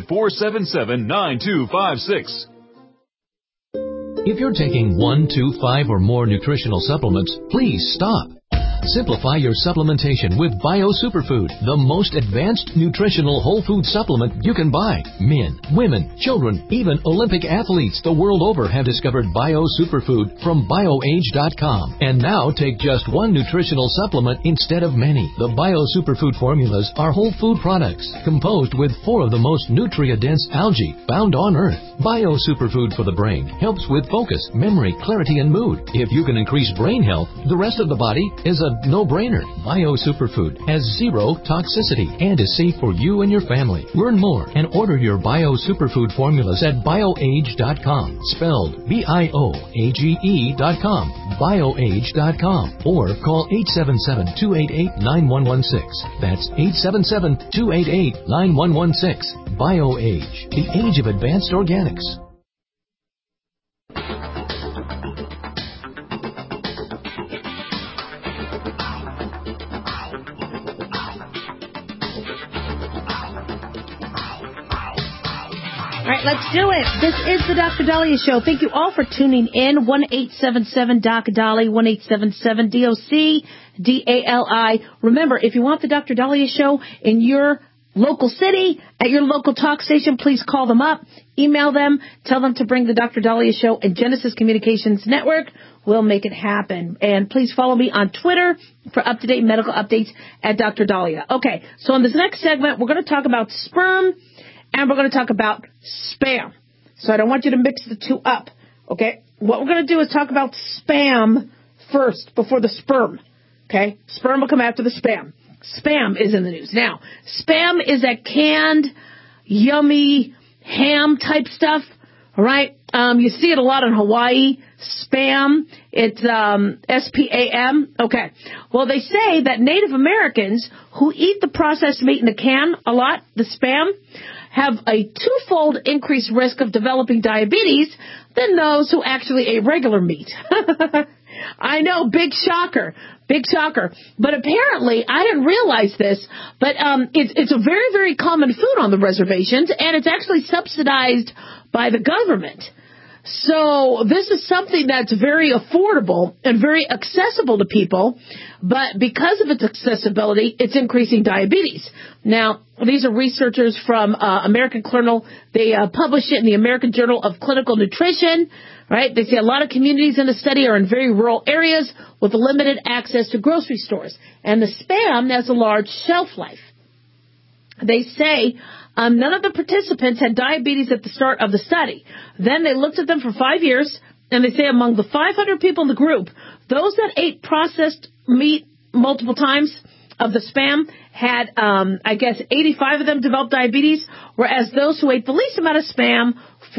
800-477-9256. If you're taking 1, 2, 5, or more nutritional supplements, please stop. Simplify your supplementation with Bio Superfood, the most advanced nutritional whole food supplement you can buy. Men, women, children, even Olympic athletes the world over have discovered Bio Superfood from BioAge.com. And now take just one nutritional supplement instead of many. The Bio Superfood formulas are whole food products composed with 4 of the most nutrient-dense algae found on Earth. Bio Superfood for the brain helps with focus, memory, clarity, and mood. If you can increase brain health, the rest of the body is a no-brainer. Bio Superfood has 0 toxicity and is safe for you and your family. Learn more and order your Bio Superfood formulas at BioAge.com, spelled BIOAGE.com, BioAge.com, or call 877-288-9116. That's 877-288-9116. BioAge, the age of advanced organics. All right, let's do it. This is the Dr. Dahlia Show. Thank you all for tuning in. 1-877-DOC-DALI, 1-877-DOC-DALI. Remember, if you want the Dr. Dahlia Show in your local city, at your local talk station, please call them up, email them, tell them to bring the Dr. Dahlia Show and Genesis Communications Network. We'll make it happen. And please follow me on Twitter for up-to-date medical updates at Dr. Dahlia. Okay, so in this next segment, we're going to talk about sperm, and we're going to talk about spam. So I don't want you to mix the two up, okay? What we're going to do is talk about spam first before the sperm, okay? Sperm will come after the spam. Spam is in the news. Now, spam is that canned, yummy, ham-type stuff, all right? You see it a lot in Hawaii, spam. It's S-P-A-M. Okay. Well, they say that Native Americans who eat the processed meat in a can a lot, the spam, have a 2-fold increased risk of developing diabetes than those who actually ate regular meat. I know, big shocker. Big shocker. But apparently, I didn't realize this, but it's a very, very common food on the reservations, and it's actually subsidized by the government. So this is something that's very affordable and very accessible to people, but because of its accessibility, it's increasing diabetes. Now, these are researchers from American Journal. They published it in the American Journal of Clinical Nutrition. Right? They say a lot of communities in the study are in very rural areas with limited access to grocery stores, and the Spam has a large shelf life. They say none of the participants had diabetes at the start of the study. Then they looked at them for 5 years, and they say among the 500 people in the group, those that ate processed meat multiple times of the Spam had, 85 of them developed diabetes, whereas those who ate the least amount of Spam,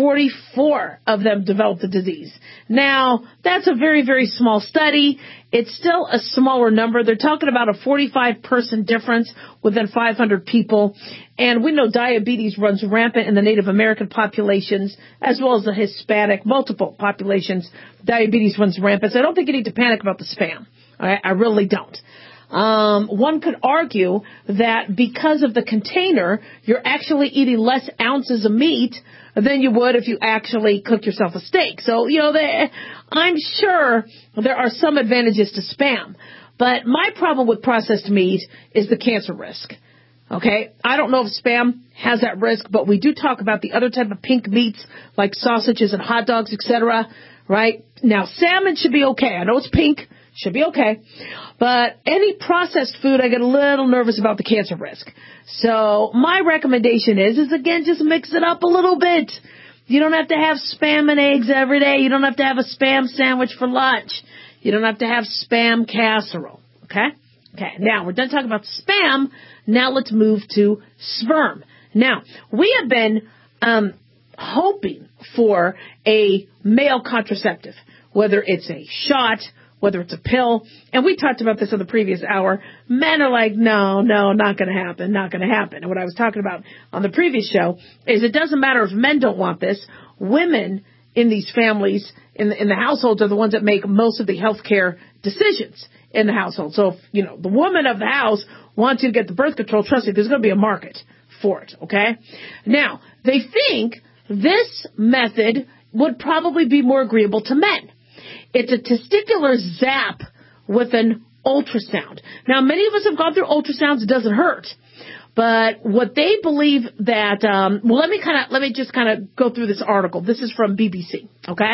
44 of them developed the disease. Now, that's a very, very small study. It's still a smaller number. They're talking about a 45-person difference within 500 people. And we know diabetes runs rampant in the Native American populations as well as the Hispanic, multiple populations. Diabetes runs rampant. So I don't think you need to panic about the Spam. All right? I really don't. One could argue that because of the container, you're actually eating less ounces of meat than you would if you actually cook yourself a steak. So, I'm sure there are some advantages to Spam. But my problem with processed meat is the cancer risk. Okay? I don't know if Spam has that risk, but we do talk about the other type of pink meats like sausages and hot dogs, etc. Right? Now, salmon should be okay. I know it's pink. Should be okay. But any processed food, I get a little nervous about the cancer risk. So my recommendation is again, just mix it up a little bit. You don't have to have Spam and eggs every day. You don't have to have a Spam sandwich for lunch. You don't have to have Spam casserole. Okay? Okay. Now, we're done talking about Spam. Now let's move to sperm. Now, we have been hoping for a male contraceptive, whether it's a shot, whether it's a pill, and we talked about this in the previous hour. Men are like, no, not going to happen, not going to happen. And what I was talking about on the previous show is it doesn't matter if men don't want this. Women in these families, in the households, are the ones that make most of the health care decisions in the household. So if, the woman of the house wants you to get the birth control, trust me, there's going to be a market for it, okay? Now, they think this method would probably be more agreeable to men. It's a testicular zap with an ultrasound. Now, many of us have gone through ultrasounds. It doesn't hurt. But what they believe that, let me just go through this article. This is from BBC, okay?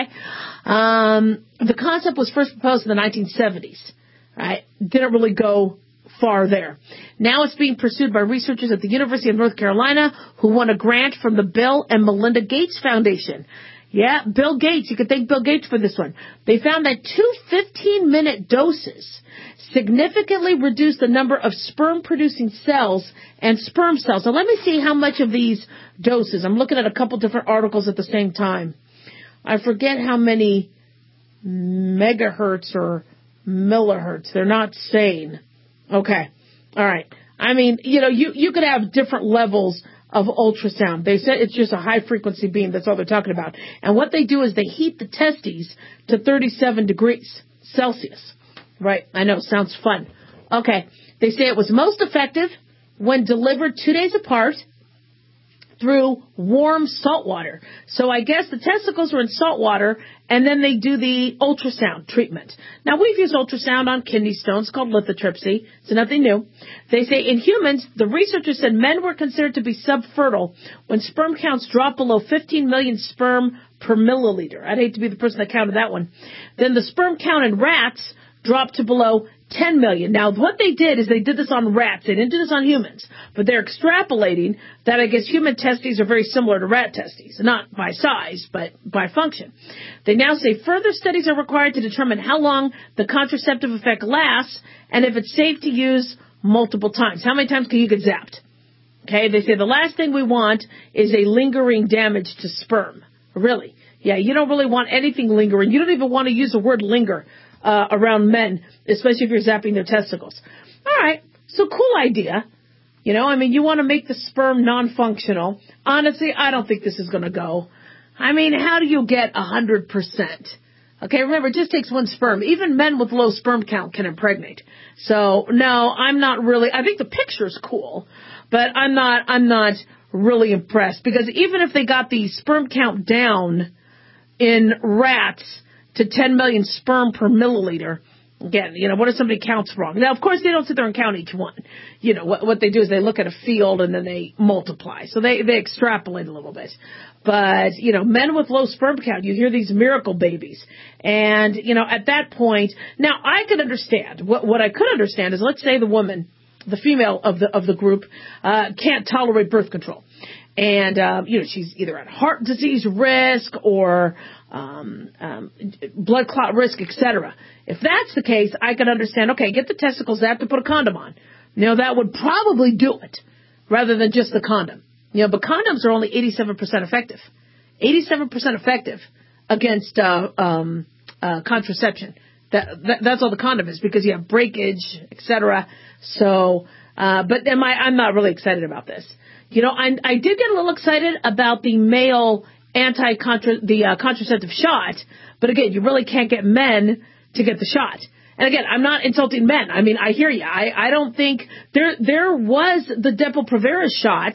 The concept was first proposed in the 1970s, right? Didn't really go far there. Now it's being pursued by researchers at the University of North Carolina who won a grant from the Bill and Melinda Gates Foundation. Yeah, Bill Gates. You could thank Bill Gates for this one. They found that 2 15-minute doses significantly reduced the number of sperm-producing cells and sperm cells. Now, let me see how much of these doses. I'm looking at a couple different articles at the same time. I forget how many megahertz or millihertz. They're not saying. Okay. All right. I mean, you could have different levels of ultrasound. They said it's just a high-frequency beam. That's all they're talking about. And what they do is they heat the testes to 37 degrees Celsius. Right. I know. Sounds fun. Okay. They say it was most effective when delivered 2 days apart through warm salt water. So I guess the testicles were in salt water, and then they do the ultrasound treatment. Now, we've used ultrasound on kidney stones called lithotripsy, so nothing new. They say in humans, the researchers said men were considered to be subfertile when sperm counts dropped below 15 million sperm per milliliter. I'd hate to be the person that counted that one. Then the sperm count in rats dropped to below 10 million. Now, what they did is they did this on rats. They didn't do this on humans. But they're extrapolating that I guess human testes are very similar to rat testes. Not by size, but by function. They now say further studies are required to determine how long the contraceptive effect lasts and if it's safe to use multiple times. How many times can you get zapped? Okay, they say the last thing we want is a lingering damage to sperm. Really. Yeah, you don't really want anything lingering. You don't even want to use the word linger around men, especially if you're zapping their testicles. All right, so cool idea. You want to make the sperm non-functional. Honestly, I don't think this is going to go. I mean, how do you get 100% Okay, remember, it just takes one sperm. Even men with low sperm count can impregnate. So, no, I'm not really, I think the picture's cool, but I'm not really impressed, because even if they got the sperm count down in rats to 10 million sperm per milliliter, again, what if somebody counts wrong? Now, of course, they don't sit there and count each one. What they do is they look at a field and then they multiply. So they extrapolate a little bit. But, men with low sperm count, you hear these miracle babies. And, at that point, now I could understand. What I could understand is, let's say the woman, the female of the group, can't tolerate birth control. And, she's either at heart disease risk or blood clot risk, etc. If that's the case, I could understand, okay, get the testicles out to put a condom on. That would probably do it rather than just the condom. But condoms are only 87% effective. 87% effective against contraception. That's all the condom is, because you have breakage, etc. So, but I'm not really excited about this. I did get a little excited about the male contraceptive shot, but again, you really can't get men to get the shot. And again, I'm not insulting men. I mean, I hear you. I don't think there was the Depo-Provera shot,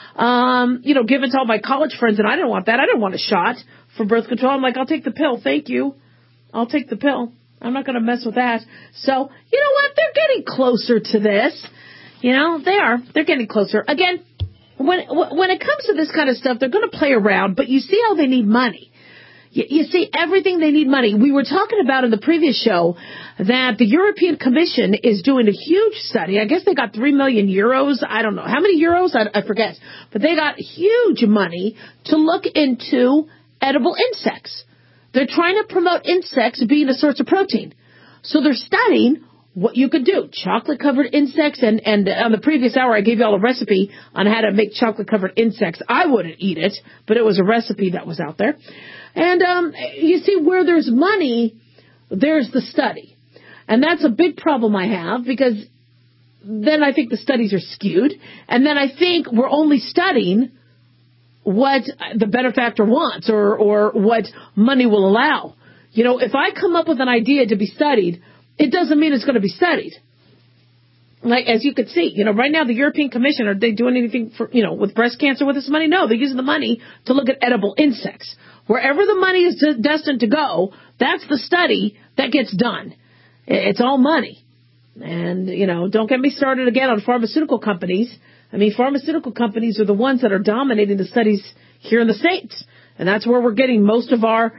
given to all my college friends, and I didn't want that. I didn't want a shot for birth control. I'm like, I'll take the pill. Thank you. I'll take the pill. I'm not going to mess with that. So, you know what? They're getting closer to this. They are. They're getting closer. Again, when it comes to this kind of stuff, they're going to play around, but you see how they need money. You see, everything they need money. We were talking about in the previous show that the European Commission is doing a huge study. I guess they got 3 million euros. I don't know. How many euros? I forget. But they got huge money to look into edible insects. They're trying to promote insects being a source of protein. So they're studying what you could do. Chocolate-covered insects, and on the previous hour I gave you all a recipe on how to make chocolate-covered insects. I wouldn't eat it, but it was a recipe that was out there. And you see, where there's money, there's the study. And that's a big problem I have, because then I think the studies are skewed. And then I think we're only studying what the benefactor wants or what money will allow. If I come up with an idea to be studied, it doesn't mean it's going to be studied. Like, as you could see, right now the European Commission, are they doing anything for, with breast cancer with this money? No, they're using the money to look at edible insects. Wherever the money is destined to go, that's the study that gets done. It's all money. And, don't get me started again on pharmaceutical companies. I mean, pharmaceutical companies are the ones that are dominating the studies here in the States. And that's where we're getting most of our,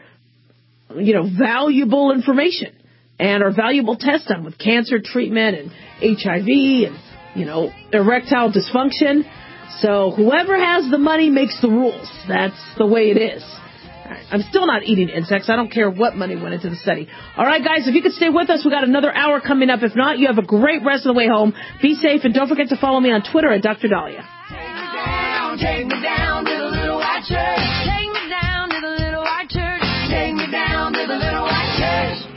valuable information and our valuable tests done with cancer treatment and HIV and, erectile dysfunction. So whoever has the money makes the rules. That's the way it is. I'm still not eating insects. I don't care what money went into the study. All right, guys, if you could stay with us, we got another hour coming up. If not, you have a great rest of the way home. Be safe, and don't forget to follow me on Twitter at Dr. Dahlia. Take me down to the little white church. Take me down to the little white church. Take me down to the little white church.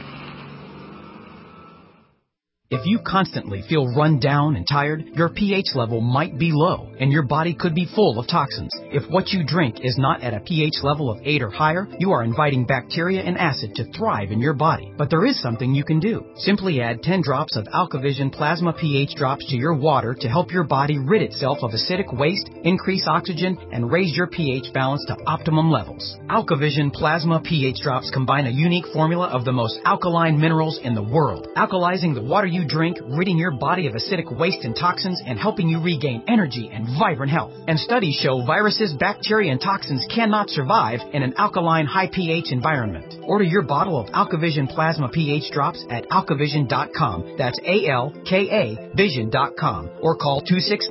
If you constantly feel run down and tired, your pH level might be low, and your body could be full of toxins. If what you drink is not at a pH level of 8 or higher, you are inviting bacteria and acid to thrive in your body. But there is something you can do. Simply add 10 drops of AlkaVision Plasma pH drops to your water to help your body rid itself of acidic waste, increase oxygen, and raise your pH balance to optimum levels. AlkaVision Plasma pH drops combine a unique formula of the most alkaline minerals in the world, alkalizing the water you drink, ridding your body of acidic waste and toxins, and helping you regain energy and vibrant health. And studies show viruses, bacteria, and toxins cannot survive in an alkaline, high pH environment. Order your bottle of AlkaVision Plasma pH drops at alkavision.com. That's ALKA Vision.com. Or call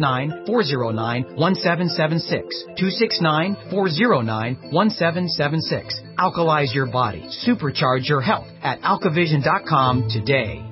269-409-1776. 269-409-1776. Alkalize your body. Supercharge your health at alkavision.com today.